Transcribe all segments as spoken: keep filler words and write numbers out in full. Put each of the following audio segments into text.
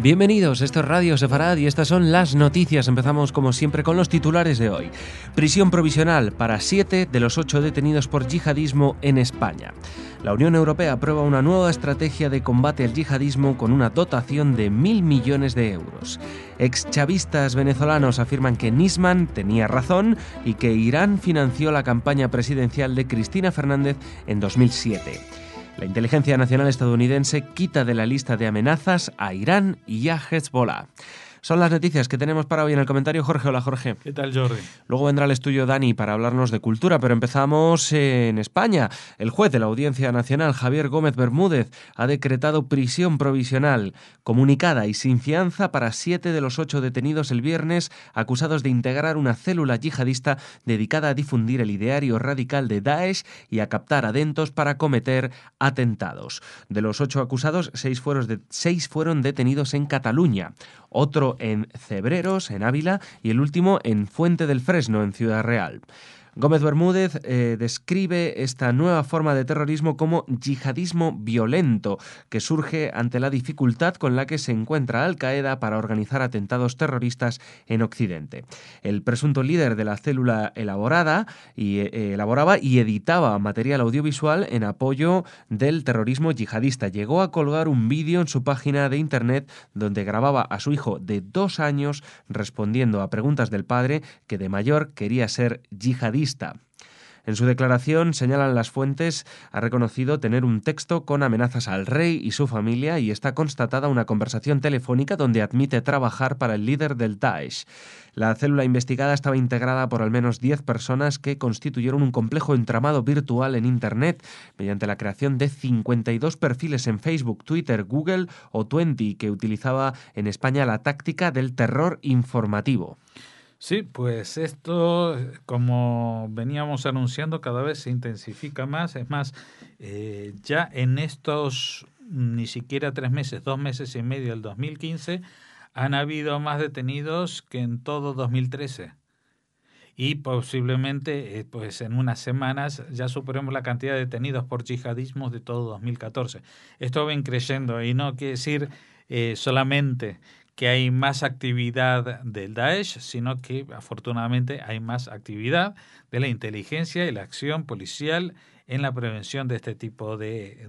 Bienvenidos, esto es Radio Sefarad y estas son las noticias. Empezamos como siempre con los titulares de hoy. Prisión provisional para siete de los ocho detenidos por yihadismo en España. La Unión Europea aprueba una nueva estrategia de combate al yihadismo con una dotación de mil millones de euros. Exchavistas venezolanos afirman que Nisman tenía razón y que Irán financió la campaña presidencial de Cristina Fernández en dos mil siete. La Inteligencia Nacional estadounidense quita de la lista de amenazas a Irán y a Hezbollah. Son las noticias que tenemos para hoy en el comentario. Jorge, hola Jorge. ¿Qué tal, Jordi? Luego vendrá al estudio Dani para hablarnos de cultura, pero empezamos en España. El juez de la Audiencia Nacional, Javier Gómez Bermúdez, ha decretado prisión provisional comunicada y sin fianza para siete de los ocho detenidos el viernes, acusados de integrar una célula yihadista dedicada a difundir el ideario radical de Daesh y a captar adentos para cometer atentados. De los ocho acusados, seis fueron, de, seis fueron detenidos en Cataluña, otro en Cebreros, en Ávila, y el último en Fuente del Fresno, en Ciudad Real. Gómez Bermúdez eh, describe esta nueva forma de terrorismo como yihadismo violento, que surge ante la dificultad con la que se encuentra Al-Qaeda para organizar atentados terroristas en Occidente. El presunto líder de la célula elaborada y, eh, elaboraba y editaba material audiovisual en apoyo del terrorismo yihadista. Llegó a colgar un vídeo en su página de internet donde grababa a su hijo de dos años respondiendo a preguntas del padre, que de mayor quería ser yihadista. En su declaración, señalan las fuentes, ha reconocido tener un texto con amenazas al rey y su familia y está constatada una conversación telefónica donde admite trabajar para el líder del Daesh. La célula investigada estaba integrada por al menos diez personas que constituyeron un complejo entramado virtual en Internet mediante la creación de cincuenta y dos perfiles en Facebook, Twitter, Google o veinte, que utilizaba en España la táctica del terror informativo. Sí, pues esto, como veníamos anunciando, cada vez se intensifica más. Es más, eh, ya en estos ni siquiera tres meses, dos meses y medio del dos mil quince, han habido más detenidos que en todo dos mil trece. Y posiblemente, eh, pues en unas semanas ya superemos la cantidad de detenidos por yihadismo de todo dos mil catorce. Esto ven creciendo y no quiere decir eh, solamente que hay más actividad del Daesh, sino que afortunadamente hay más actividad de la inteligencia y la acción policial en la prevención de este tipo de,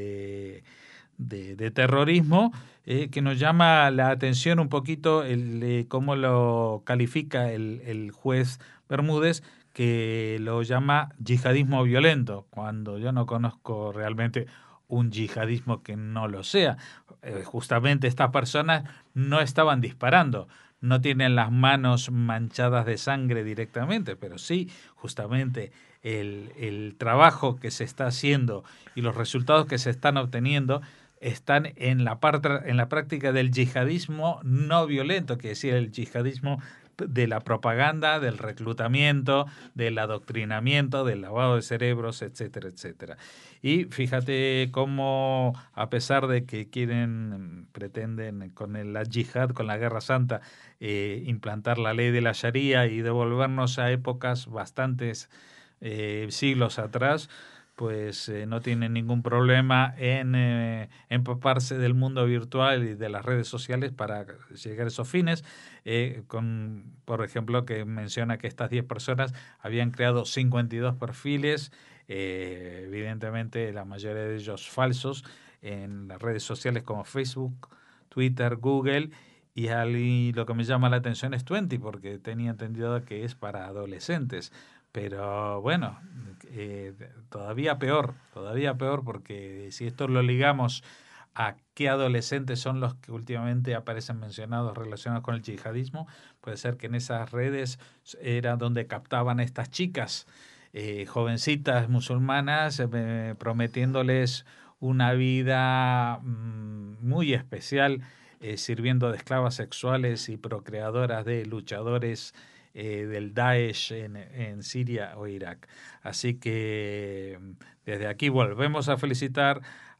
de, de, de terrorismo, eh, que nos llama la atención un poquito el, eh, cómo lo califica el, el juez Bermúdez, que lo llama yihadismo violento, cuando yo no conozco realmente un yihadismo que no lo sea. Eh, justamente estas personas no estaban disparando, no tienen las manos manchadas de sangre directamente, pero sí justamente el, el trabajo que se está haciendo y los resultados que se están obteniendo están en la, parte, en la práctica del yihadismo no violento, que decía el yihadismo de la propaganda, del reclutamiento, del adoctrinamiento, del lavado de cerebros, etcétera, etcétera. Y fíjate cómo, a pesar de que quieren, pretenden con el, la yihad, con la Guerra Santa, eh, implantar la ley de la Sharia y devolvernos a épocas bastantes eh, siglos atrás, pues eh, no tienen ningún problema en eh, empaparse del mundo virtual y de las redes sociales para llegar a esos fines. Eh, con, por ejemplo, que menciona que estas diez personas habían creado cincuenta y dos perfiles, eh, evidentemente la mayoría de ellos falsos, en las redes sociales como Facebook, Twitter, Google, y, al, y lo que me llama la atención es veinte, porque tenía entendido que es para adolescentes. Pero bueno, eh, todavía peor, todavía peor, porque si esto lo ligamos a qué adolescentes son los que últimamente aparecen mencionados relacionados con el yihadismo, puede ser que en esas redes era donde captaban a estas chicas, eh, jovencitas musulmanas, eh, prometiéndoles una vida mmm, muy especial, eh, sirviendo de esclavas sexuales y procreadoras de luchadores Eh, del Daesh en, en Siria o Irak. Así que desde aquí volvemos a felicitar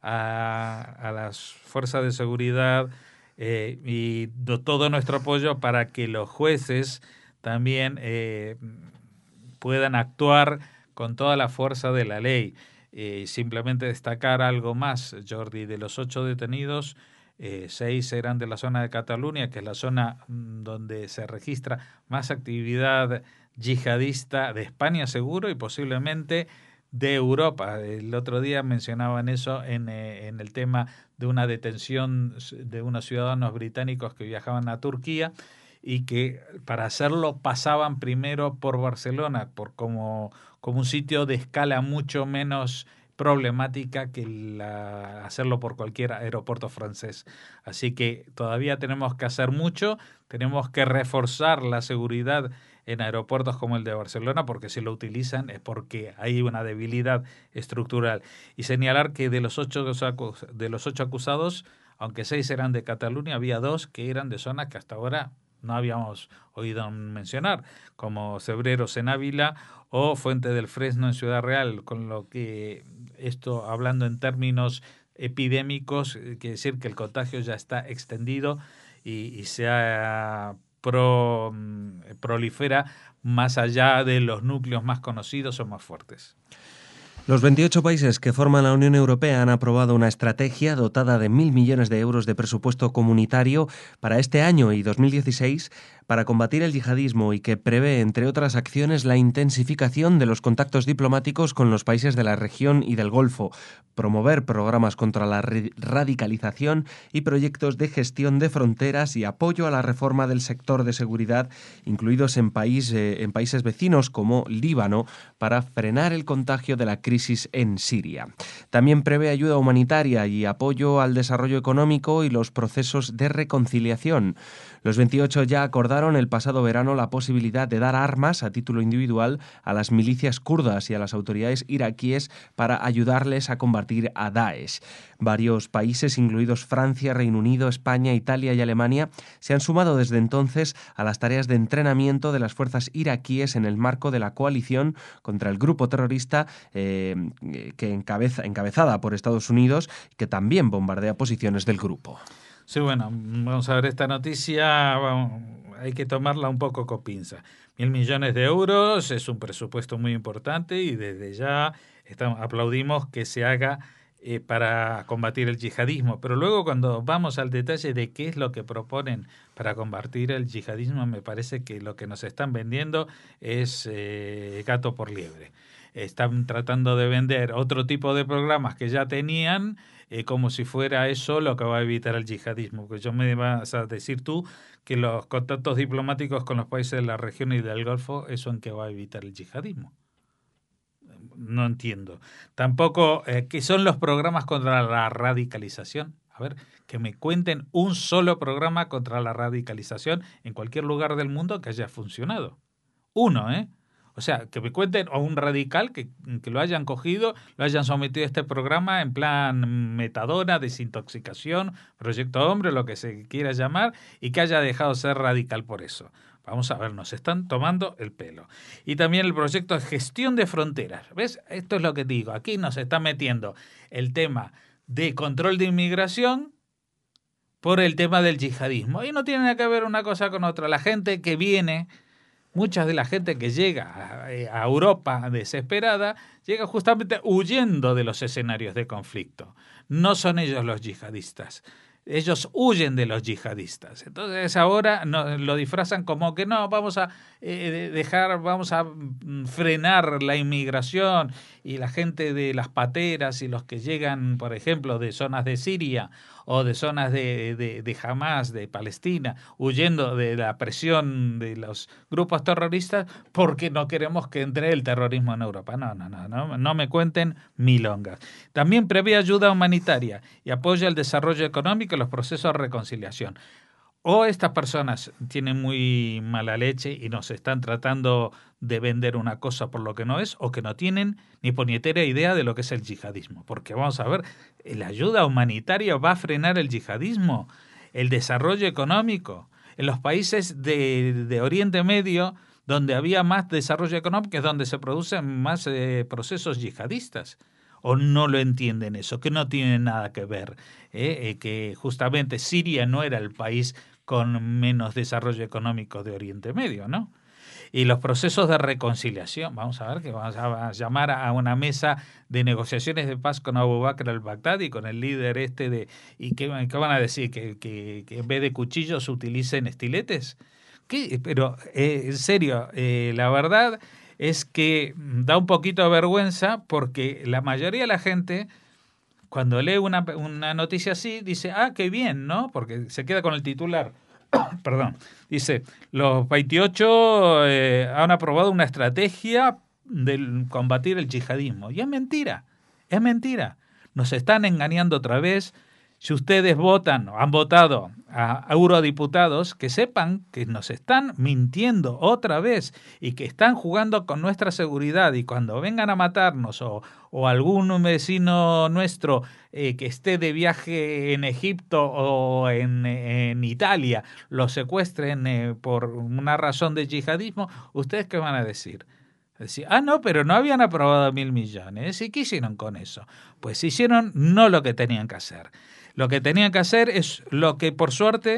a, a las fuerzas de seguridad eh, y do, todo nuestro apoyo para que los jueces también eh, puedan actuar con toda la fuerza de la ley. Eh, simplemente destacar algo más, Jordi, de los ocho detenidos, eh, seis eran de la zona de Cataluña, que es la zona donde se registra más actividad yihadista de España seguro y posiblemente de Europa. El otro día mencionaban eso en, eh, en el tema de una detención de unos ciudadanos británicos que viajaban a Turquía y que para hacerlo pasaban primero por Barcelona, por como, como un sitio de escala mucho menos problemática que la, hacerlo por cualquier aeropuerto francés. Así que todavía tenemos que hacer mucho, tenemos que reforzar la seguridad en aeropuertos como el de Barcelona, porque si lo utilizan es porque hay una debilidad estructural. Y señalar que de los ocho, de los ocho acusados, aunque seis eran de Cataluña, había dos que eran de zonas que hasta ahora no habíamos oído mencionar, como Cebreros en Ávila o Fuente del Fresno en Ciudad Real, con lo que esto, hablando en términos epidémicos, quiere decir que el contagio ya está extendido y, y se ha pro, prolifera más allá de los núcleos más conocidos o más fuertes. Los veintiocho países que forman la Unión Europea han aprobado una estrategia dotada de mil millones de euros de presupuesto comunitario para este año y dos mil dieciséis para combatir el yihadismo y que prevé, entre otras acciones, la intensificación de los contactos diplomáticos con los países de la región y del Golfo, promover programas contra la radicalización y proyectos de gestión de fronteras y apoyo a la reforma del sector de seguridad, incluidos en, país, eh, en países vecinos como Líbano, para frenar el contagio de la crisis en Siria. También prevé ayuda humanitaria y apoyo al desarrollo económico y los procesos de reconciliación. Los veintiocho ya acordaron el pasado verano la posibilidad de dar armas a título individual a las milicias kurdas y a las autoridades iraquíes para ayudarles a combatir a Daesh. Varios países, incluidos Francia, Reino Unido, España, Italia y Alemania, se han sumado desde entonces a las tareas de entrenamiento de las fuerzas iraquíes en el marco de la coalición contra el grupo terrorista eh, que encabeza, encabezada por Estados Unidos, que también bombardea posiciones del grupo. Sí, bueno, vamos a ver esta noticia, vamos, hay que tomarla un poco con pinza. Mil millones de euros es un presupuesto muy importante y desde ya estamos, aplaudimos que se haga eh, para combatir el yihadismo. Pero luego cuando vamos al detalle de qué es lo que proponen para combatir el yihadismo, me parece que lo que nos están vendiendo es eh, gato por liebre. Están tratando de vender otro tipo de programas que ya tenían, eh, como si fuera eso lo que va a evitar el yihadismo. Que yo me vas a decir tú que los contactos diplomáticos con los países de la región y del Golfo, eso en qué va a evitar el yihadismo. No entiendo. Tampoco, eh, ¿qué son los programas contra la radicalización? A ver, que me cuenten un solo programa contra la radicalización en cualquier lugar del mundo que haya funcionado. Uno, ¿eh? O sea, que me cuenten, o un radical que, que lo hayan cogido, lo hayan sometido a este programa en plan metadona, desintoxicación, proyecto hombre, lo que se quiera llamar, y que haya dejado ser radical por eso. Vamos a ver, nos están tomando el pelo. Y también el proyecto de gestión de fronteras. ¿Ves? Esto es lo que digo. Aquí nos está metiendo el tema de control de inmigración por el tema del yihadismo. Y no tiene nada que ver una cosa con otra. La gente que viene... Mucha de la gente que llega a, a Europa desesperada llega justamente huyendo de los escenarios de conflicto. No son ellos los yihadistas. Ellos huyen de los yihadistas. Entonces ahora no, lo disfrazan como que no, vamos a eh, dejar, vamos a frenar la inmigración y la gente de las pateras y los que llegan, por ejemplo, de zonas de Siria o de zonas de, de, de Hamas, de Palestina, huyendo de la presión de los grupos terroristas porque no queremos que entre el terrorismo en Europa. No, no, no, no, no me cuenten milongas. También prevé ayuda humanitaria y apoya el desarrollo económico y los procesos de reconciliación. O estas personas tienen muy mala leche y nos están tratando de vender una cosa por lo que no es, o que no tienen ni puñetera idea de lo que es el yihadismo. Porque vamos a ver, la ayuda humanitaria va a frenar el yihadismo, el desarrollo económico. En los países de, de Oriente Medio, donde había más desarrollo económico, es donde se producen más eh, procesos yihadistas. ¿O no lo entienden eso? Que no tiene nada que ver. ¿eh? Eh, que justamente Siria no era el país con menos desarrollo económico de Oriente Medio, ¿no? Y los procesos de reconciliación, vamos a ver que vamos a llamar a una mesa de negociaciones de paz con Abu Bakr al-Baghdadi, con el líder este de... ¿Y qué, qué van a decir? ¿Que, que, que en vez de cuchillos utilicen estiletes? ¿Qué? Pero, eh, en serio, eh, la verdad es que da un poquito de vergüenza porque la mayoría de la gente, cuando lee una, una noticia así, dice, ah, qué bien, ¿no? Porque se queda con el titular. Perdón. Dice, los veintiocho eh, han aprobado una estrategia de combatir el yihadismo. Y es mentira, es mentira. Nos están engañando otra vez. Si ustedes votan o han votado a eurodiputados, que sepan que nos están mintiendo otra vez y que están jugando con nuestra seguridad, y cuando vengan a matarnos o, o algún vecino nuestro eh, que esté de viaje en Egipto o en, en Italia lo secuestren eh, por una razón de yihadismo, ¿ustedes qué van a decir? Decir, ah, no, pero no habían aprobado mil millones. ¿Y qué hicieron con eso? Pues hicieron no lo que tenían que hacer. Lo que tenían que hacer es lo que, por suerte,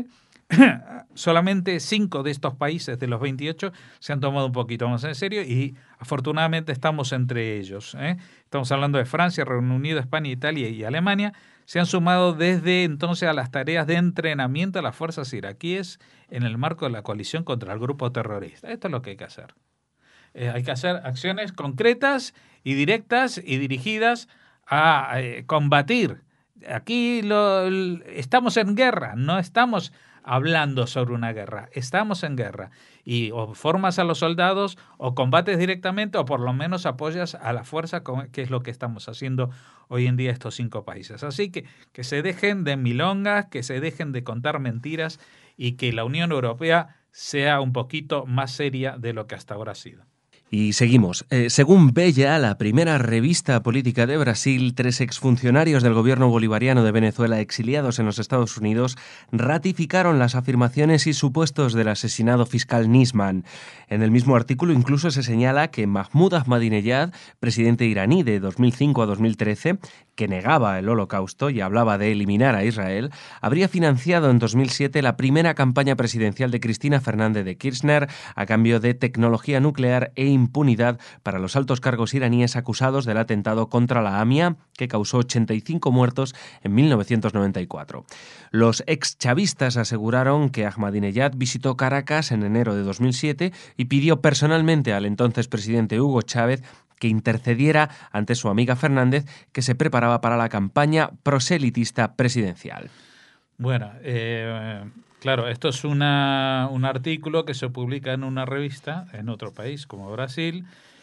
solamente cinco de estos países de los veintiocho se han tomado un poquito más en serio, y afortunadamente estamos entre ellos, ¿eh? Estamos hablando de Francia, Reino Unido, España, Italia y Alemania. Se han sumado desde entonces a las tareas de entrenamiento de las fuerzas iraquíes en el marco de la coalición contra el grupo terrorista. Esto es lo que hay que hacer. Eh, hay que hacer acciones concretas y directas y dirigidas a eh, combatir. Aquí lo, estamos en guerra, no estamos hablando sobre una guerra, estamos en guerra. Y o formas a los soldados o combates directamente o por lo menos apoyas a la fuerza, que es lo que estamos haciendo hoy en día estos cinco países. Así que que se dejen de milongas, que se dejen de contar mentiras y que la Unión Europea sea un poquito más seria de lo que hasta ahora ha sido. Y seguimos. Eh, según Bella, la primera revista política de Brasil, tres exfuncionarios del gobierno bolivariano de Venezuela exiliados en los Estados Unidos ratificaron las afirmaciones y supuestos del asesinado fiscal Nisman. En el mismo artículo incluso se señala que Mahmoud Ahmadinejad, presidente iraní de dos mil cinco a dos mil trece, que negaba el Holocausto y hablaba de eliminar a Israel, habría financiado en dos mil siete la primera campaña presidencial de Cristina Fernández de Kirchner a cambio de tecnología nuclear e impunidad para los altos cargos iraníes acusados del atentado contra la AMIA, que causó ochenta y cinco muertos en mil novecientos noventa y cuatro. Los exchavistas aseguraron que Ahmadinejad visitó Caracas en enero de dos mil siete y pidió personalmente al entonces presidente Hugo Chávez que intercediera ante su amiga Fernández, que se preparaba para la campaña proselitista presidencial. Bueno, eh, claro, esto es una, un artículo que se publica en una revista en otro país como Brasil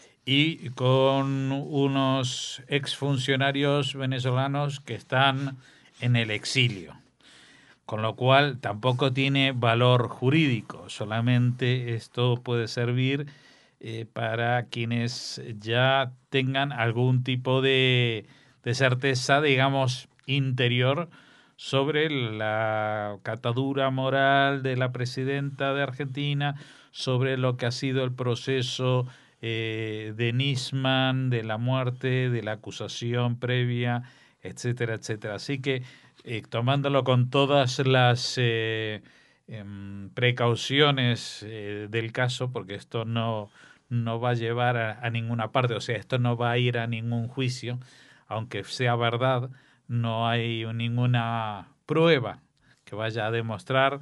y con unos exfuncionarios venezolanos que están en el exilio, con lo cual tampoco tiene valor jurídico, solamente esto puede servir eh, para quienes ya tengan algún tipo de, de certeza, digamos, interior sobre la catadura moral de la presidenta de Argentina, sobre lo que ha sido el proceso eh, de Nisman, de la muerte, de la acusación previa, etcétera, etcétera. Así que, eh, tomándolo con todas las eh, eh, precauciones eh, del caso, porque esto no, no va a llevar a, a ninguna parte, o sea, esto no va a ir a ningún juicio, aunque sea verdad, no hay ninguna prueba que vaya a demostrar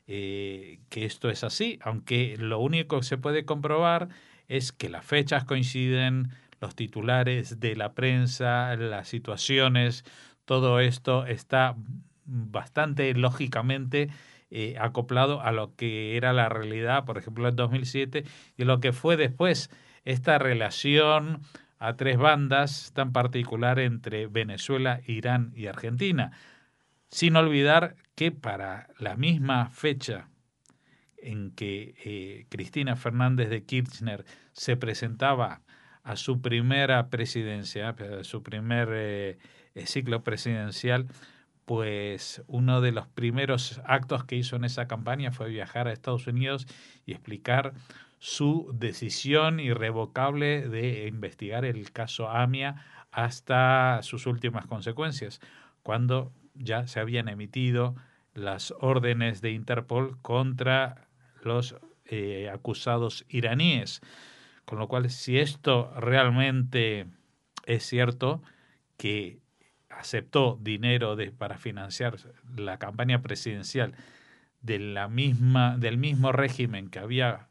eh, que esto es así, aunque lo único que se puede comprobar es que las fechas coinciden, los titulares de la prensa, las situaciones, todo esto está bastante lógicamente eh, acoplado a lo que era la realidad, por ejemplo, en dos mil siete, y lo que fue después esta relación a tres bandas tan particular entre Venezuela, Irán y Argentina, sin olvidar que para la misma fecha en que eh, Cristina Fernández de Kirchner se presentaba a su primera presidencia, a su primer eh, ciclo presidencial, pues uno de los primeros actos que hizo en esa campaña fue viajar a Estados Unidos y explicar su decisión irrevocable de investigar el caso AMIA hasta sus últimas consecuencias, cuando ya se habían emitido las órdenes de Interpol contra los eh, acusados iraníes. Con lo cual, si esto realmente es cierto, que aceptó dinero de, para financiar la campaña presidencial de la misma, del mismo régimen que había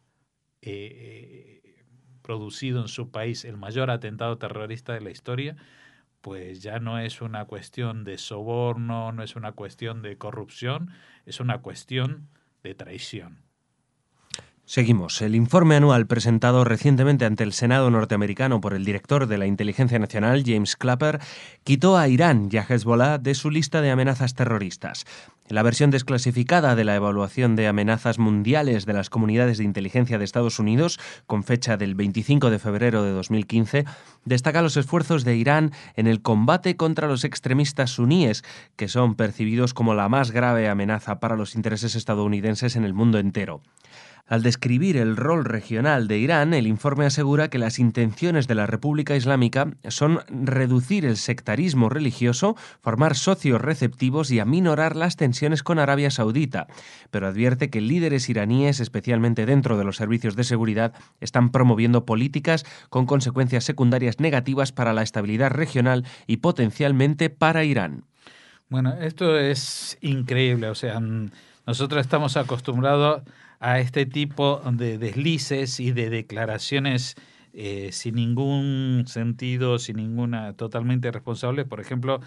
eh, producido en su país el mayor atentado terrorista de la historia, pues ya no es una cuestión de soborno, no es una cuestión de corrupción, es una cuestión de traición. Seguimos. El informe anual presentado recientemente ante el Senado norteamericano por el director de la Inteligencia Nacional, James Clapper, quitó a Irán y a Hezbollah de su lista de amenazas terroristas. La versión desclasificada de la evaluación de amenazas mundiales de las comunidades de inteligencia de Estados Unidos, con fecha del veinticinco de febrero de dos mil quince, destaca los esfuerzos de Irán en el combate contra los extremistas suníes, que son percibidos como la más grave amenaza para los intereses estadounidenses en el mundo entero. Al describir el rol regional de Irán, el informe asegura que las intenciones de la República Islámica son reducir el sectarismo religioso, formar socios receptivos y aminorar las tensiones con Arabia Saudita, pero advierte que líderes iraníes, especialmente dentro de los servicios de seguridad, están promoviendo políticas con consecuencias secundarias negativas para la estabilidad regional y potencialmente para Irán. Bueno, esto es increíble, o sea, nosotros estamos acostumbrados a este tipo de deslices y de declaraciones eh, sin ningún sentido, sin ninguna, totalmente irresponsables, por ejemplo,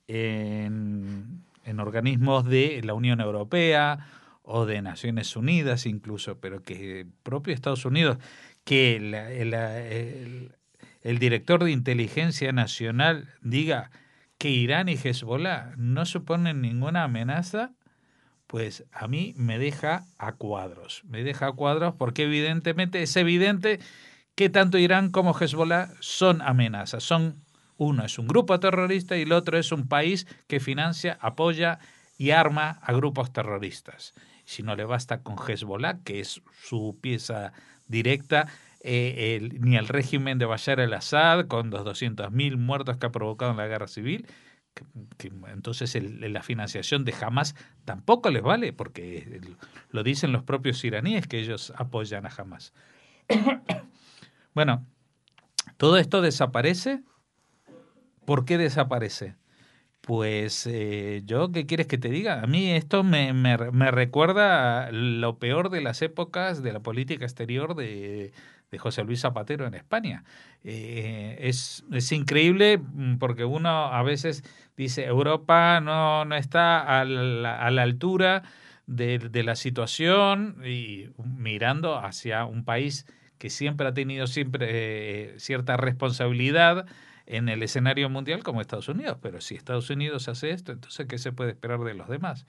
en, en organismos de la Unión Europea o de Naciones Unidas incluso, pero que propio Estados Unidos, que la, la, el, el director de inteligencia nacional diga que Irán y Hezbollah no suponen ninguna amenaza, pues a mí me deja a cuadros. Me deja a cuadros porque evidentemente es evidente que tanto Irán como Hezbollah son amenazas. Son, uno es un grupo terrorista y el otro es un país que financia, apoya y arma a grupos terroristas. Si no le basta con Hezbollah, que es su pieza directa, eh, el, ni el régimen de Bashar al-Assad, con los doscientos mil muertos que ha provocado en la guerra civil, que, que entonces el, la financiación de Hamas tampoco les vale, porque el, lo dicen los propios iraníes que ellos apoyan a Hamas. Bueno, todo esto desaparece. ¿Por qué desaparece? Pues eh, yo, ¿qué quieres que te diga? A mí esto me, me, me recuerda a lo peor de las épocas de la política exterior de, de José Luis Zapatero en España. Eh, es, es increíble porque uno a veces dice Europa no, no está a la, a la altura de, de la situación, y mirando hacia un país que siempre ha tenido siempre eh, cierta responsabilidad en el escenario mundial como Estados Unidos. Pero si Estados Unidos hace esto, entonces ¿qué se puede esperar de los demás?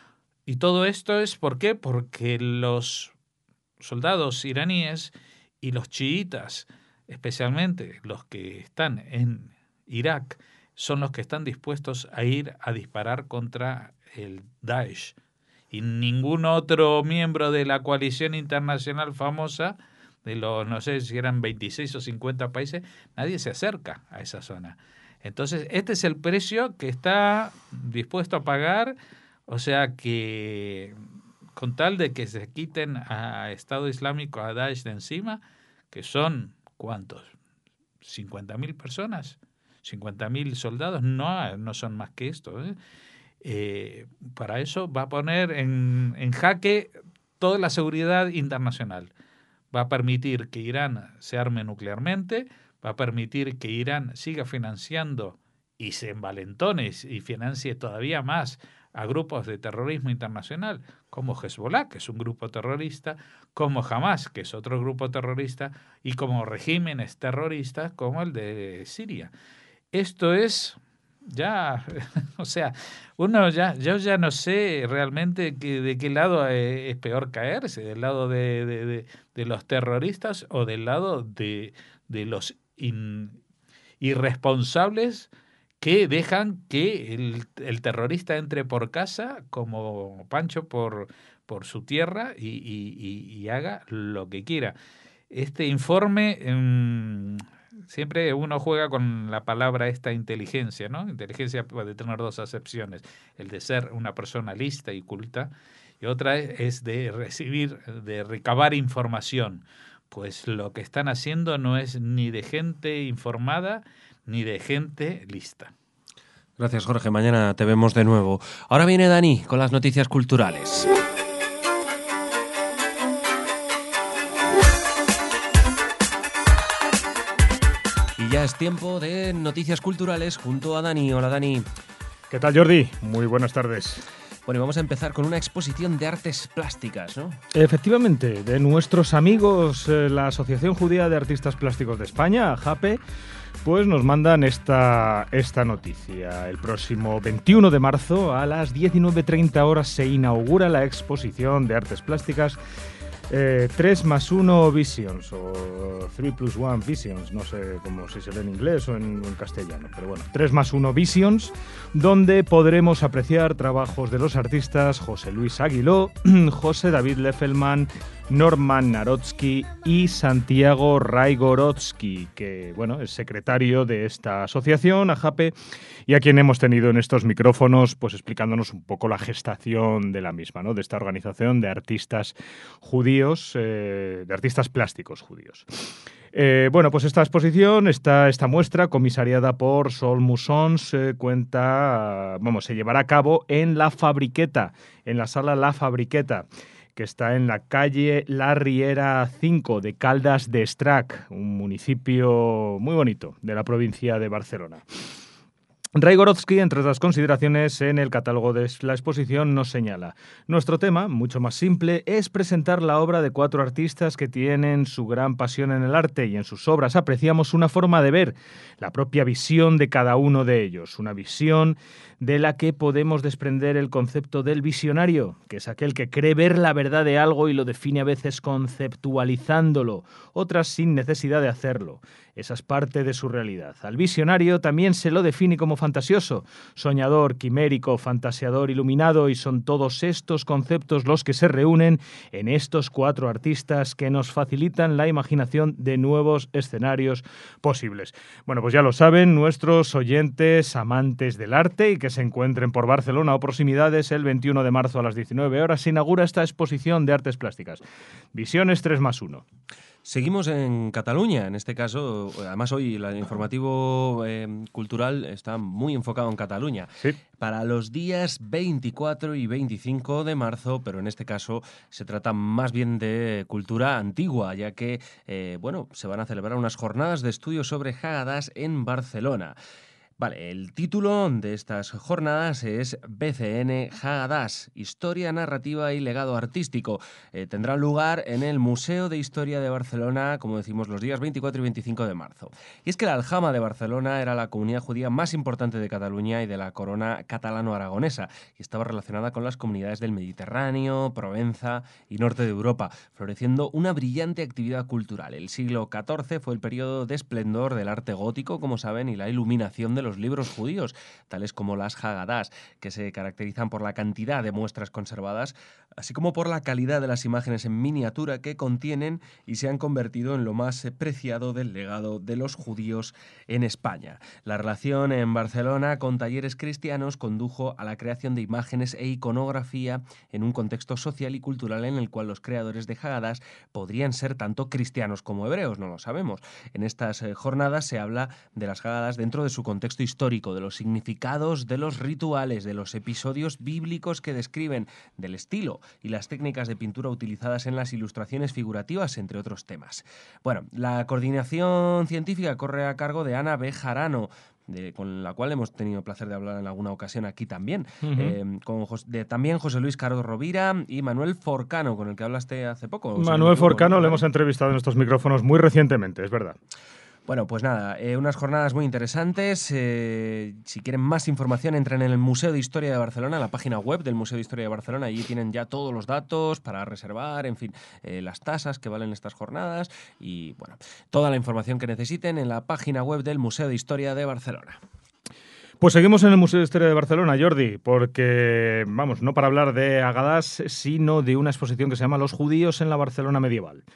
Y todo esto es ¿por qué? Porque los soldados iraníes y los chiitas, especialmente los que están en Irak, son los que están dispuestos a ir a disparar contra el Daesh. Y ningún otro miembro de la coalición internacional famosa, de los, no sé si eran veintiséis o cincuenta países, nadie se acerca a esa zona. Entonces, este es el precio que está dispuesto a pagar, o sea que con tal de que se quiten a Estado Islámico, a Daesh de encima, que son, ¿cuántos? cincuenta mil personas, cincuenta mil soldados, no, no son más que esto, ¿eh? Eh, para eso va a poner en, en jaque toda la seguridad internacional. Va a permitir que Irán se arme nuclearmente, va a permitir que Irán siga financiando y se envalentone y financie todavía más a grupos de terrorismo internacional, como Hezbollah, que es un grupo terrorista, como Hamas, que es otro grupo terrorista, y como regímenes terroristas como el de Siria. Esto es ya, o sea, uno ya, yo ya no sé realmente que, de qué lado es peor caerse, del lado de, de, de, de los terroristas o del lado de, de los in, irresponsables que dejan que el, el terrorista entre por casa como Pancho por, por su tierra y, y, y, y haga lo que quiera. Este informe... Mmm, siempre uno juega con la palabra esta inteligencia, ¿no? Inteligencia puede tener dos acepciones, el de ser una persona lista y culta, y otra es, es de recibir, de recabar información. Pues lo que están haciendo no es ni de gente informada ni de gente lista. Gracias, Jorge. Mañana te vemos de nuevo. Ahora viene Dani con las noticias culturales. Y ya es tiempo de noticias culturales junto a Dani. Hola, Dani. ¿Qué tal, Jordi? Muy buenas tardes. Bueno, y vamos a empezar con una exposición de artes plásticas, ¿no? Efectivamente, de nuestros amigos, eh, la Asociación Judía de Artistas Plásticos de España, AJAPE, pues nos mandan esta, esta noticia. El próximo veintiuno de marzo a las diecinueve treinta horas se inaugura la exposición de artes plásticas Eh, tres más uno Visions o tres plus uno Visions, no sé cómo si se lee en inglés o en, en castellano, pero bueno, tres más uno Visions, donde podremos apreciar trabajos de los artistas José Luis Aguiló, José David Lefelman, Norman Narodsky y Santiago Raigorodsky, que bueno, es secretario de esta asociación, AJAPE, y a quien hemos tenido en estos micrófonos pues explicándonos un poco la gestación de la misma, ¿no? De esta organización de artistas judíos, eh, de artistas plásticos judíos. Eh, bueno, pues esta exposición, esta, esta muestra, comisariada por Sol Musons, eh, cuenta, vamos, se llevará a cabo en La Fabriqueta, en la sala La Fabriqueta, que está en la calle La Riera cinco de Caldas de Estrac, un municipio muy bonito de la provincia de Barcelona. Raigorodsky, entre otras consideraciones, en el catálogo de la exposición nos señala: nuestro tema, mucho más simple, es presentar la obra de cuatro artistas que tienen su gran pasión en el arte y en sus obras apreciamos una forma de ver, la propia visión de cada uno de ellos, una visión de la que podemos desprender el concepto del visionario, que es aquel que cree ver la verdad de algo y lo define a veces conceptualizándolo, otras sin necesidad de hacerlo. Esa es parte de su realidad. Al visionario también se lo define como fantasioso, soñador, quimérico, fantaseador, iluminado, y son todos estos conceptos los que se reúnen en estos cuatro artistas que nos facilitan la imaginación de nuevos escenarios posibles. Bueno, pues ya lo saben nuestros oyentes amantes del arte y que se encuentren por Barcelona o proximidades, el veintiuno de marzo a las diecinueve horas se inaugura esta exposición de artes plásticas. Visiones tres más uno. Seguimos en Cataluña, en este caso, además hoy el informativo eh, cultural está muy enfocado en Cataluña. Sí. Para los días veinticuatro y veinticinco de marzo, pero en este caso se trata más bien de cultura antigua, ya que eh, bueno, se van a celebrar unas jornadas de estudio sobre Hagadas en Barcelona. Vale, el título de estas jornadas es B C N Hagadas, Historia, Narrativa y Legado Artístico. Eh, tendrá lugar en el Museo de Historia de Barcelona, como decimos, los días veinticuatro y veinticinco de marzo. Y es que la Aljama de Barcelona era la comunidad judía más importante de Cataluña y de la corona catalano-aragonesa, y estaba relacionada con las comunidades del Mediterráneo, Provenza y norte de Europa, floreciendo una brillante actividad cultural. El siglo catorce fue el periodo de esplendor del arte gótico, como saben, y la iluminación de los libros judíos, tales como las Hagadas, que se caracterizan por la cantidad de muestras conservadas, así como por la calidad de las imágenes en miniatura que contienen y se han convertido en lo más preciado del legado de los judíos en España. La relación en Barcelona con talleres cristianos condujo a la creación de imágenes e iconografía en un contexto social y cultural en el cual los creadores de Hagadas podrían ser tanto cristianos como hebreos, no lo sabemos. En estas eh, jornadas se habla de las Hagadas dentro de su contexto histórico, de los significados, de los rituales, de los episodios bíblicos que describen, del estilo y las técnicas de pintura utilizadas en las ilustraciones figurativas, entre otros temas. Bueno, la coordinación científica corre a cargo de Ana Bejarano, de, con la cual hemos tenido el placer de hablar en alguna ocasión aquí también, uh-huh. eh, con Jos- de, también José Luis Caro Rovira y Manuel Forcano, con el que hablaste hace poco. Manuel Forcano le hemos entrevistado en estos micrófonos muy recientemente, es verdad. Bueno, pues nada, eh, unas jornadas muy interesantes. Eh, si quieren más información, entren en el Museo de Historia de Barcelona, en la página web del Museo de Historia de Barcelona. Allí tienen ya todos los datos para reservar, en fin, eh, las tasas que valen estas jornadas y, bueno, toda la información que necesiten en la página web del Museo de Historia de Barcelona. Pues seguimos en el Museo de Historia de Barcelona, Jordi, porque, vamos, no para hablar de Hagadas, sino de una exposición que se llama Los judíos en la Barcelona medieval.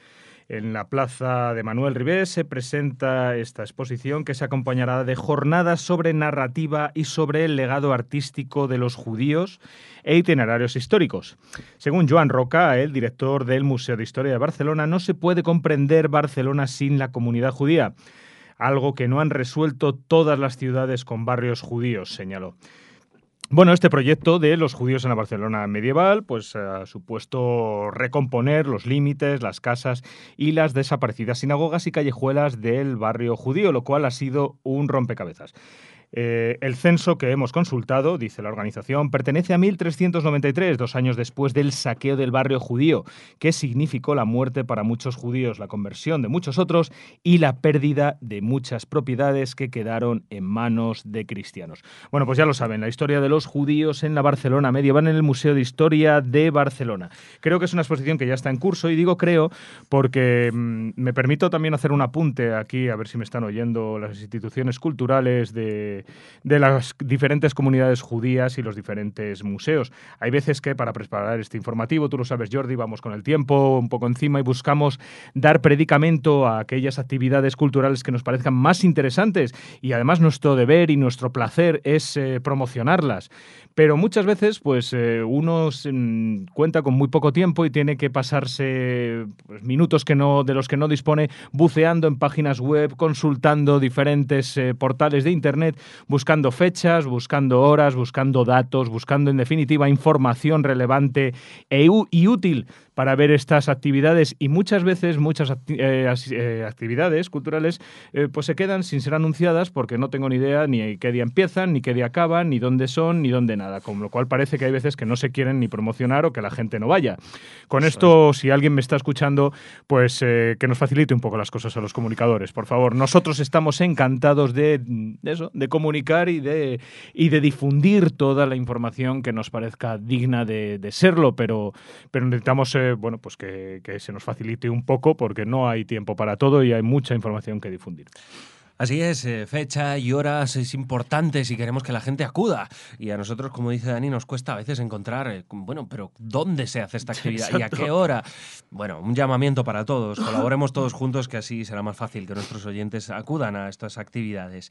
En la plaza de Manuel Ribés se presenta esta exposición que se acompañará de jornadas sobre narrativa y sobre el legado artístico de los judíos e itinerarios históricos. Según Joan Roca, el director del Museo de Historia de Barcelona, no se puede comprender Barcelona sin la comunidad judía, algo que no han resuelto todas las ciudades con barrios judíos, señaló. Bueno, este proyecto de los judíos en la Barcelona medieval pues ha supuesto recomponer los límites, las casas y las desaparecidas sinagogas y callejuelas del barrio judío, lo cual ha sido un rompecabezas. Eh, el censo que hemos consultado, dice la organización, pertenece a mil trescientos noventa y tres, dos años después del saqueo del barrio judío, que significó la muerte para muchos judíos, la conversión de muchos otros y la pérdida de muchas propiedades que quedaron en manos de cristianos. Bueno, pues ya lo saben, la historia de los judíos en la Barcelona medieval en el Museo de Historia de Barcelona. Creo que es una exposición que ya está en curso y digo creo porque mmm, me permito también hacer un apunte aquí, a ver si me están oyendo las instituciones culturales de de las diferentes comunidades judías y los diferentes museos. Hay veces que para preparar este informativo, tú lo sabes, Jordi, vamos con el tiempo un poco encima y buscamos dar predicamento a aquellas actividades culturales que nos parezcan más interesantes y además nuestro deber y nuestro placer es eh, promocionarlas. Pero muchas veces pues eh, uno mm, cuenta con muy poco tiempo y tiene que pasarse pues, minutos que no, de los que no dispone buceando en páginas web, consultando diferentes eh, portales de internet, buscando fechas, buscando horas, buscando datos, buscando en definitiva información relevante e u- y útil para ver estas actividades y muchas veces muchas acti- eh, eh, actividades culturales eh, pues se quedan sin ser anunciadas porque no tengo ni idea ni qué día empiezan, ni qué día acaban, ni dónde son, ni dónde nada, con lo cual parece que hay veces que no se quieren ni promocionar o que la gente no vaya. Con esto, si alguien me está escuchando, pues eh, que nos facilite un poco las cosas a los comunicadores, por favor. Nosotros estamos encantados de, de eso, de comunicar y de, y de difundir toda la información que nos parezca digna de, de serlo, pero, pero necesitamos eh, bueno, pues que, que se nos facilite un poco porque no hay tiempo para todo y hay mucha información que difundir. Así es, eh, fecha y horas es importante si queremos que la gente acuda. Y a nosotros, como dice Dani, nos cuesta a veces encontrar, eh, bueno, pero ¿dónde se hace esta actividad? Exacto. ¿Y a qué hora? Bueno, un llamamiento para todos. Colaboremos todos juntos, que así será más fácil que nuestros oyentes acudan a estas actividades.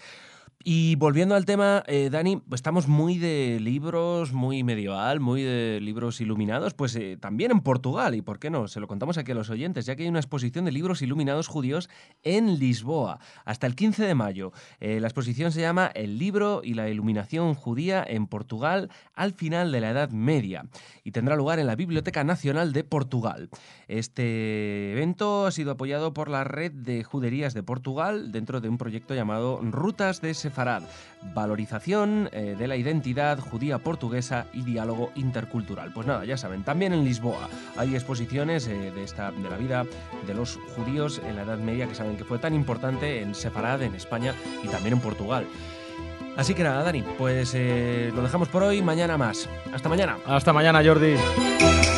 Y volviendo al tema, eh, Dani, estamos muy de libros, muy medieval, muy de libros iluminados, pues eh, también en Portugal, y por qué no, se lo contamos aquí a los oyentes, ya que hay una exposición de libros iluminados judíos en Lisboa, hasta el quince de mayo. Eh, la exposición se llama El libro y la iluminación judía en Portugal al final de la Edad Media, y tendrá lugar en la Biblioteca Nacional de Portugal. Este evento ha sido apoyado por la Red de Juderías de Portugal dentro de un proyecto llamado Rutas de Sefarad, valorización eh, de la identidad judía portuguesa y diálogo intercultural. Pues nada, ya saben, también en Lisboa hay exposiciones eh, de, esta, de la vida de los judíos en la Edad Media, que saben que fue tan importante en Sefarad, en España y también en Portugal. Así que nada, Dani, pues eh, lo dejamos por hoy, mañana más. Hasta mañana. Hasta mañana, Jordi.